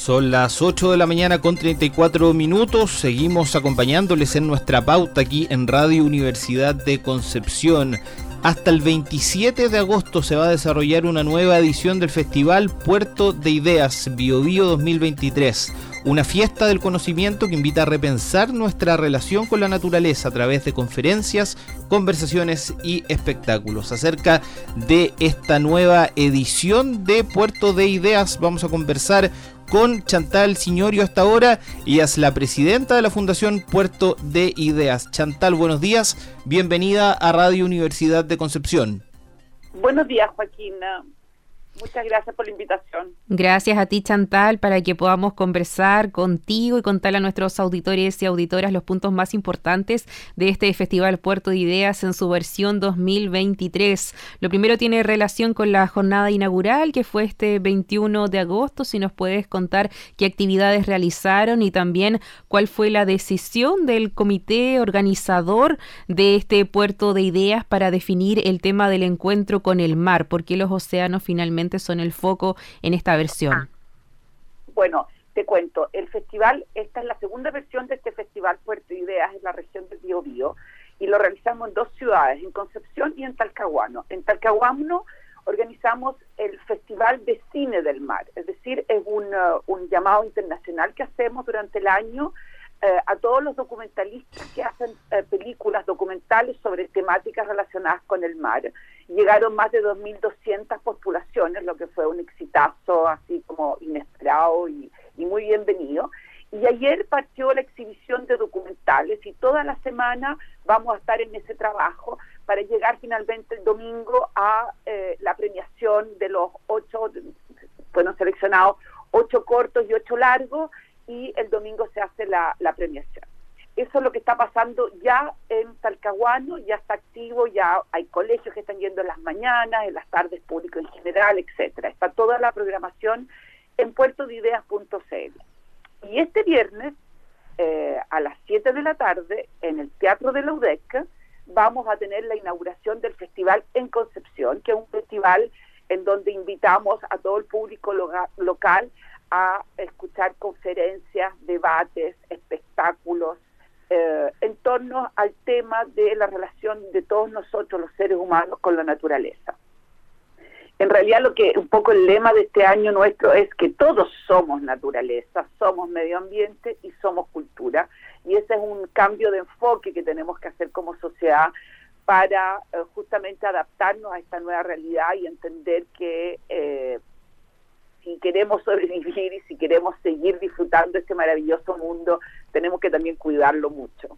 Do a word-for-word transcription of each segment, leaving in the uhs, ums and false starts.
Son las ocho de la mañana con treinta y cuatro minutos. Seguimos acompañándoles en nuestra pauta aquí en Radio Universidad de Concepción. Hasta el veintisiete de agosto se va a desarrollar una nueva edición del Festival Puerto de Ideas Biobío dos mil veintitrés. Una fiesta del conocimiento que invita a repensar nuestra relación con la naturaleza a través de conferencias, conversaciones y espectáculos. Acerca de esta nueva edición de Puerto de Ideas vamos a conversar con Chantal Signorio hasta ahora. Ella es la presidenta de la Fundación Puerto de Ideas. Chantal, buenos días. Bienvenida a Radio Universidad de Concepción. Buenos días, Joaquín. Muchas gracias por la invitación. Gracias a ti, Chantal, para que podamos conversar contigo y contarle a nuestros auditores y auditoras los puntos más importantes de este Festival Puerto de Ideas en su versión dos mil veintitrés. Lo primero tiene relación con la jornada inaugural, que fue este veintiuno de agosto. Si nos puedes contar qué actividades realizaron y también cuál fue la decisión del comité organizador de este Puerto de Ideas para definir el tema del encuentro con el mar, porque los océanos finalmente son el foco en esta versión. Bueno, te cuento, el festival, esta es la segunda versión de este festival Puerto de Ideas en la región del Biobío, y lo realizamos en dos ciudades, en Concepción y en Talcahuano. En Talcahuano organizamos el Festival de Cine del Mar, es decir, es un, uh, un llamado internacional que hacemos durante el año eh, a todos los documentalistas que hacen eh, películas documentales sobre temáticas relacionadas con el mar. Llegaron más de dos mil doscientas postulaciones, lo que fue un exitazo así como inesperado y, y muy bienvenido. Y ayer partió la exhibición de documentales y toda la semana vamos a estar en ese trabajo para llegar finalmente el domingo a eh, la premiación de los ocho, fueron seleccionados ocho cortos y ocho largos, y el domingo se hace la, la premiación. Eso es lo que está pasando ya en Talcahuano, ya está activo, ya hay colegios que están yendo en las mañanas, en las tardes, público en general, etcétera. Está toda la programación en puerto de ideas punto c l. Y este viernes, eh, a las siete de la tarde, en el Teatro de la U D E C, vamos a tener la inauguración del festival en Concepción, que es un festival en donde invitamos a todo el público loga- local a escuchar conferencias, debates, espectáculos, Eh, en torno al tema de la relación de todos nosotros los seres humanos con la naturaleza. En realidad lo que un poco el lema de este año nuestro es que todos somos naturaleza, somos medio ambiente y somos cultura, y ese es un cambio de enfoque que tenemos que hacer como sociedad para eh, justamente adaptarnos a esta nueva realidad y entender que eh, si queremos sobrevivir y si queremos seguir disfrutando este maravilloso mundo, tenemos que también cuidarlo mucho.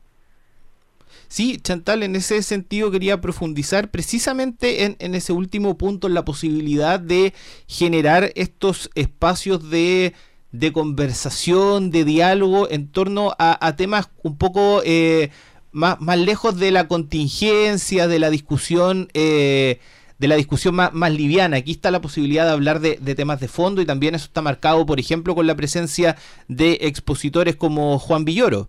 Sí, Chantal, en ese sentido quería profundizar precisamente en, en ese último punto, en la posibilidad de generar estos espacios de, de conversación, de diálogo en torno a, a temas un poco eh, más, más lejos de la contingencia, de la discusión eh, de la discusión más, más liviana. Aquí está la posibilidad de hablar de, de temas de fondo, y también eso está marcado, por ejemplo, con la presencia de expositores como Juan Villoro.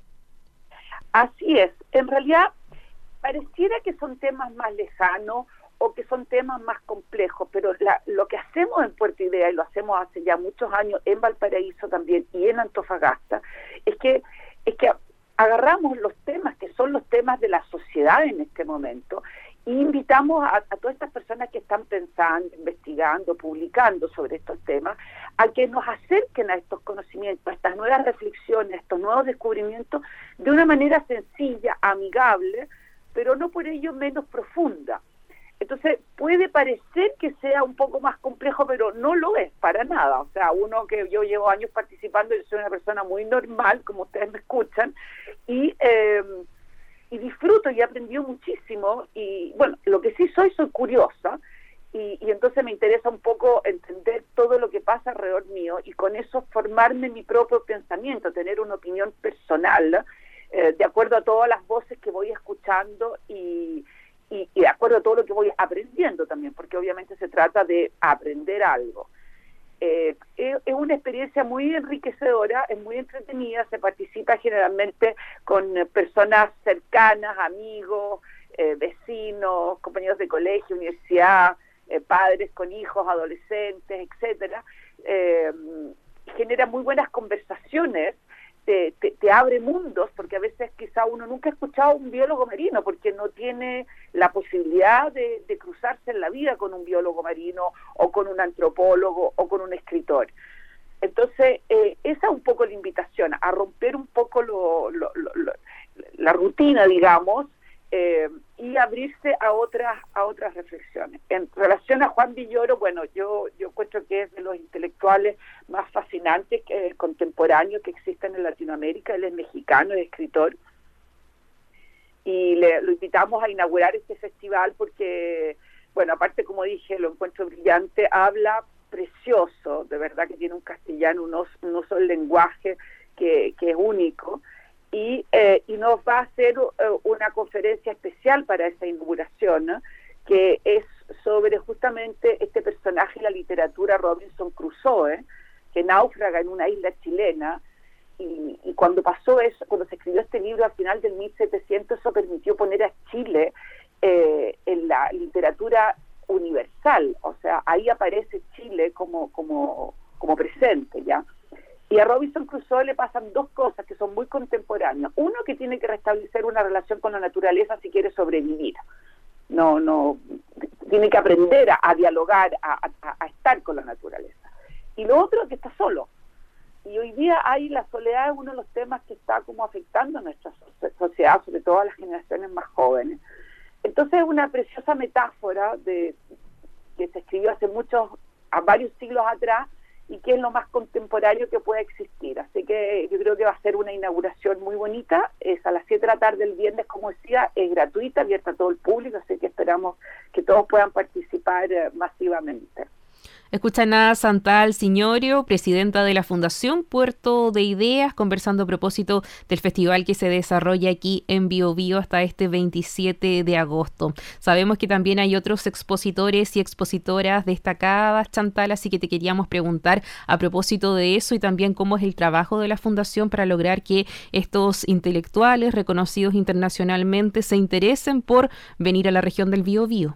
Así es. En realidad, pareciera que son temas más lejanos o que son temas más complejos, pero la, lo que hacemos en Puerto Idea, y lo hacemos hace ya muchos años en Valparaíso también y en Antofagasta, es que, es que agarramos los temas que son los temas de la sociedad en este momento, y invitamos a, a todas estas personas que están pensando, investigando, publicando sobre estos temas, a que nos acerquen a estos conocimientos, a estas nuevas reflexiones, a estos nuevos descubrimientos, de una manera sencilla, amigable, pero no por ello menos profunda. Entonces, puede parecer que sea un poco más complejo, pero no lo es para nada. O sea, uno que yo llevo años participando, yo soy una persona muy normal, como ustedes me escuchan, y... Eh, y disfruto y he aprendido muchísimo, y bueno, lo que sí soy, soy curiosa, y, y entonces me interesa un poco entender todo lo que pasa alrededor mío, y con eso formarme mi propio pensamiento, tener una opinión personal, eh, de acuerdo a todas las voces que voy escuchando, y, y, y de acuerdo a todo lo que voy aprendiendo también, porque obviamente se trata de aprender algo. Eh, es, es una experiencia muy enriquecedora, es muy entretenida, se participa generalmente con eh, personas cercanas, amigos, eh, vecinos, compañeros de colegio, universidad, eh, padres con hijos, adolescentes, etcétera. Eh, genera muy buenas conversaciones, te, te, te abre mundos, porque a veces quizá uno nunca ha escuchado a un biólogo marino, porque no tiene la posibilidad de, de cruzarse en la vida con un biólogo marino, o con un antropólogo, o con un escritor. Entonces, eh, esa es un poco la invitación, a romper un poco lo, lo, lo, lo, la rutina, digamos, eh, y abrirse a otras a otras reflexiones. En relación a Juan Villoro, bueno, yo yo encuentro que es de los intelectuales más fascinantes que, contemporáneos que existen en Latinoamérica. Él es mexicano, es escritor, y le, lo invitamos a inaugurar este festival porque, bueno, aparte, como dije, lo encuentro brillante, habla precioso, de verdad que tiene un castellano, un uso, un uso del lenguaje que, que es único, y, eh, y nos va a hacer uh, una conferencia especial para esa inauguración, ¿no? Que es sobre justamente este personaje de la literatura, Robinson Crusoe, que náufraga en una isla chilena, y, y cuando pasó eso, cuando se escribió este libro al final del mil setecientos, eso permitió poner a Chile eh, en la literatura universal, o sea, ahí aparece Chile como como como presente, ¿ya? Y a Robinson Crusoe le pasan dos cosas que son muy contemporáneas. Uno, que tiene que restablecer una relación con la naturaleza si quiere sobrevivir. No, no, tiene que aprender a, a dialogar, a, a, a estar con la naturaleza. Y lo otro, que está solo. Y hoy día hay la soledad, es uno de los temas que está como afectando a nuestra sociedad, sobre todo a las generaciones más jóvenes. Entonces es una preciosa metáfora de que se escribió hace muchos, a varios siglos atrás, y que es lo más contemporáneo que puede existir. Así que yo creo que va a ser una inauguración muy bonita. Es a las siete de la tarde el viernes, como decía, es gratuita, abierta a todo el público, así que esperamos que todos puedan participar eh, masivamente. Escuchan a Chantal Signorio, presidenta de la Fundación Puerto de Ideas, conversando a propósito del festival que se desarrolla aquí en Bio Bio hasta este veintisiete de agosto. Sabemos que también hay otros expositores y expositoras destacadas, Chantal, así que te queríamos preguntar a propósito de eso y también cómo es el trabajo de la Fundación para lograr que estos intelectuales reconocidos internacionalmente se interesen por venir a la región del Bio Bio.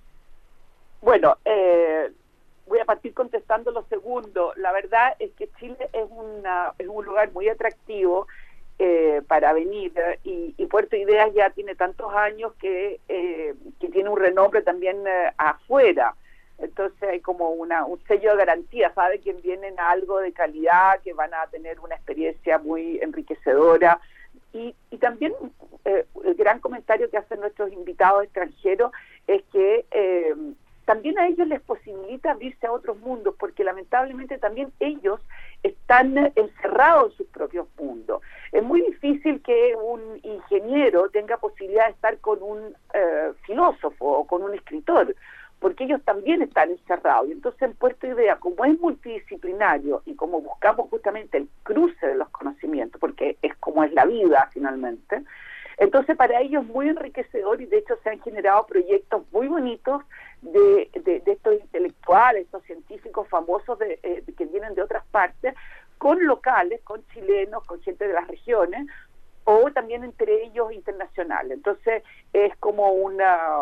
Bueno, eh... voy a partir contestando lo segundo. La verdad es que Chile es, una, es un lugar muy atractivo eh, para venir, y, y Puerto Ideas ya tiene tantos años que, eh, que tiene un renombre también eh, afuera. Entonces hay como una, un sello de garantía, sabe que vienen a algo de calidad, que van a tener una experiencia muy enriquecedora. Y, y también eh, el gran comentario que hacen nuestros invitados extranjeros es que eh, también a ellos les posibilita abrirse a otros mundos, porque lamentablemente también ellos están encerrados en sus propios mundos. Es muy difícil que un ingeniero tenga posibilidad de estar con un eh, filósofo o con un escritor, porque ellos también están encerrados. Y entonces en Puerto Idea, como es multidisciplinario y como buscamos justamente el cruce de los conocimientos, porque es como es la vida finalmente, entonces para ellos es muy enriquecedor, y de hecho se han generado proyectos muy bonitos de, de, de estos intelectuales, estos científicos famosos de, eh, que vienen de otras partes, con locales, con chilenos, con gente de las regiones, o también entre ellos internacionales. Entonces es como una,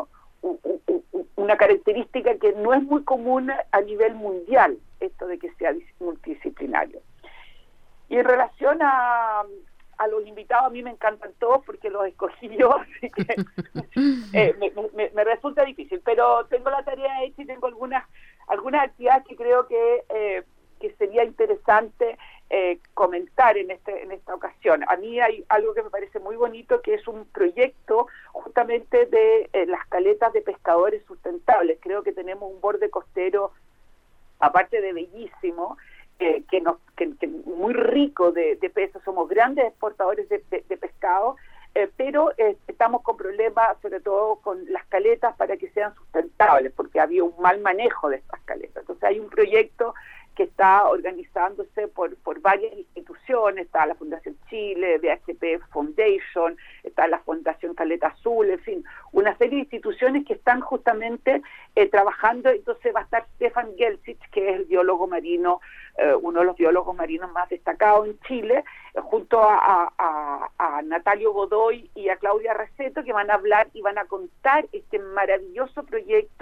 una característica que no es muy común a nivel mundial, esto de que sea multidisciplinario. Y en relación a... a los invitados, a mí me encantan todos porque los escogí yo, así que eh, me, me, me resulta difícil, pero tengo la tarea hecha y tengo algunas algunas actividades que creo que eh, que sería interesante eh, comentar en este en esta ocasión. A mí hay algo que me parece muy bonito, que es un proyecto justamente de eh, las caletas de pescadores sustentables. Creo que tenemos un borde costero, aparte de bellísimo, Eh, que nos que, que muy rico de, de peces, somos grandes exportadores de, de, de pescado, eh, pero eh, estamos con problemas sobre todo con las caletas para que sean sustentables, porque había un mal manejo de estas caletas. Entonces hay un proyecto que está organizándose por, por varias instituciones, está la Fundación Chile, B H P Foundation, está la Fundación Caleta Azul, en fin, una serie de instituciones que están justamente eh, trabajando. Entonces va a estar Stefan Gelsich, que es el biólogo marino, eh, uno de los biólogos marinos más destacados en Chile, eh, junto a, a, a Natalio Godoy y a Claudia Raceto, que van a hablar y van a contar este maravilloso proyecto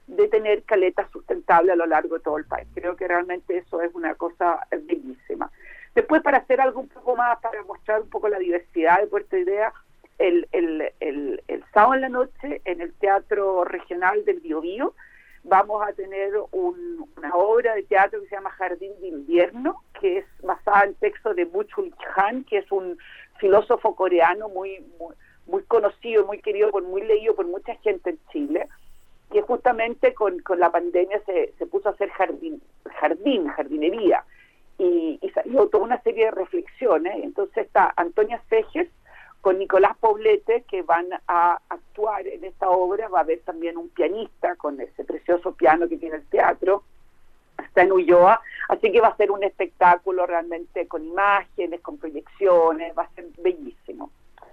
de tener caletas sustentables a lo largo de todo el país. Creo que realmente eso es una cosa bellísima. Después, para hacer algo un poco más, para mostrar un poco la diversidad de Puerto Idea, el, el, el, el sábado en la noche en el Teatro Regional del Biobío vamos a tener un, una obra de teatro que se llama Jardín de Invierno, que es basada en texto de Byung-Chul Han, que es un filósofo coreano muy, muy, muy conocido, muy querido, por, muy leído por mucha gente en Chile, que justamente con, con la pandemia se, se puso a hacer jardín, jardín jardinería, y, y salió toda una serie de reflexiones. Entonces está Antonia Seges con Nicolás Poblete, que van a actuar en esta obra. Va a haber también un pianista con ese precioso piano que tiene el teatro, está en Ulloa, así que va a ser un espectáculo realmente con imágenes, con proyecciones, va a ser bellísimo.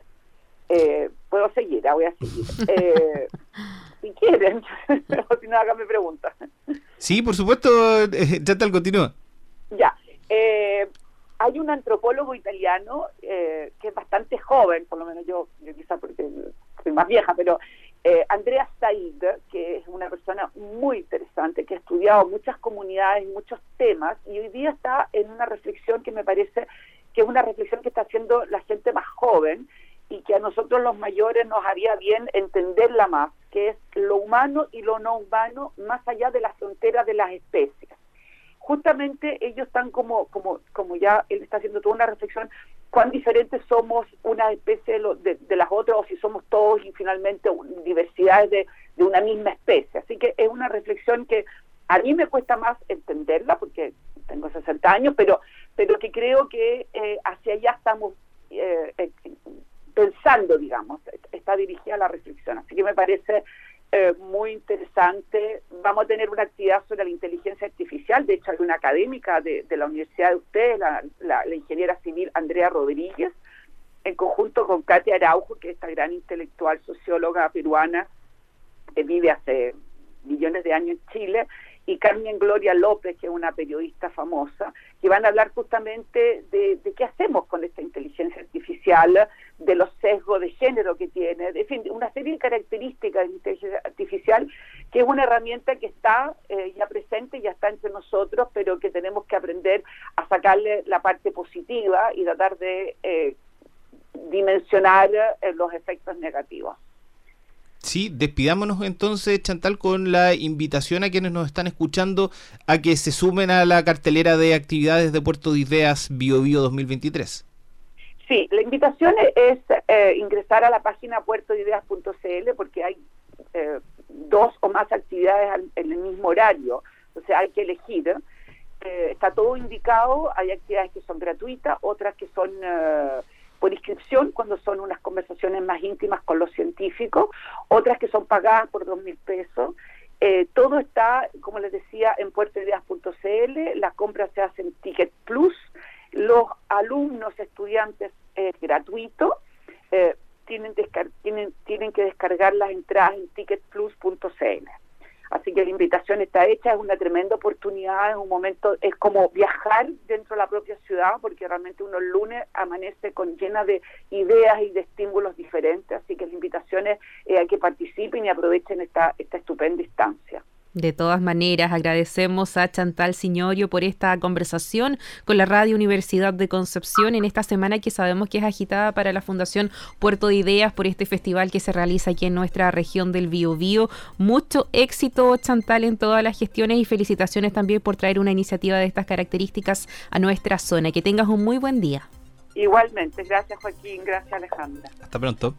Eh, puedo seguir, ah, voy a seguir. Eh, si quieren, o si no, háganme preguntas. Sí, por supuesto, eh, Chantal, continúa. Ya, eh, hay un antropólogo italiano eh, que es bastante joven, por lo menos yo, yo quizás porque soy más vieja, pero eh, Andrea Said, que es una persona muy interesante, que ha estudiado muchas comunidades, muchos temas, y hoy día está en una reflexión que me parece que es una reflexión que está haciendo la gente más joven, y que a nosotros los mayores nos haría bien entenderla más, que es lo humano y lo no humano más allá de las fronteras de las especies. Justamente ellos están como, como, como ya él está haciendo toda una reflexión, cuán diferentes somos una especie de, lo, de, de las otras, o si somos todos y finalmente diversidades de, de una misma especie. Así que es una reflexión que a mí me cuesta más entenderla, porque tengo sesenta años, pero, pero que creo que eh, hacia allá estamos eh, eh, pensando, digamos, está dirigida a la reflexión. Así que me parece eh, muy interesante. Vamos a tener una actividad sobre la inteligencia artificial. De hecho, hay una académica de, de la Universidad de ustedes, la, la, la ingeniera civil Andrea Rodríguez, en conjunto con Katia Araujo, que es esta gran intelectual socióloga peruana que vive hace millones de años en Chile, y Carmen Gloria López, que es una periodista famosa, que van a hablar justamente de, de qué hacemos con esta inteligencia artificial, de los sesgos de género que tiene, en fin, una serie de características de la inteligencia artificial, que es una herramienta que está eh, ya presente, ya está entre nosotros, pero que tenemos que aprender a sacarle la parte positiva y tratar de eh, dimensionar eh, los efectos negativos. Sí, despidámonos entonces, Chantal, con la invitación a quienes nos están escuchando a que se sumen a la cartelera de actividades de Puerto de Ideas Biobío dos mil veintitrés. Sí, la invitación es eh, ingresar a la página puerto de ideas punto c l, porque hay eh, dos o más actividades al, en el mismo horario, o sea, hay que elegir. Eh, está todo indicado, hay actividades que son gratuitas, otras que son eh, por inscripción, cuando son unas conversaciones más íntimas con los científicos, otras que son pagadas por dos mil pesos. Eh, todo está, como les decía, en puerto de ideas punto c l, las compras se hacen Ticket Plus, los alumnos, estudiantes, es gratuito, eh, tienen, descar- tienen, tienen que descargar las entradas en ticket plus punto c l. Así que la invitación está hecha, es una tremenda oportunidad, es un momento, es como viajar dentro de la propia ciudad, porque realmente uno el lunes amanece con llena de ideas y de estímulos diferentes, así que la invitación es eh, a que participen y aprovechen esta, esta estupenda instancia. De todas maneras, agradecemos a Chantal Signorio por esta conversación con la Radio Universidad de Concepción en esta semana que sabemos que es agitada para la Fundación Puerto de Ideas por este festival que se realiza aquí en nuestra región del Biobío. Mucho éxito, Chantal, en todas las gestiones y felicitaciones también por traer una iniciativa de estas características a nuestra zona. Que tengas un muy buen día. Igualmente, gracias Joaquín, gracias Alejandra. Hasta pronto.